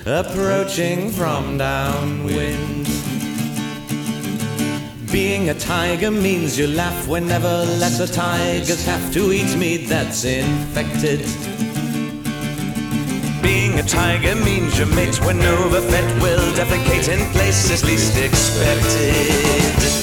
approaching from downwind. Being a tiger means you laugh whenever lesser tigers have to eat meat that's infected. Being a tiger means your mate when overfed will defecate in places least expected.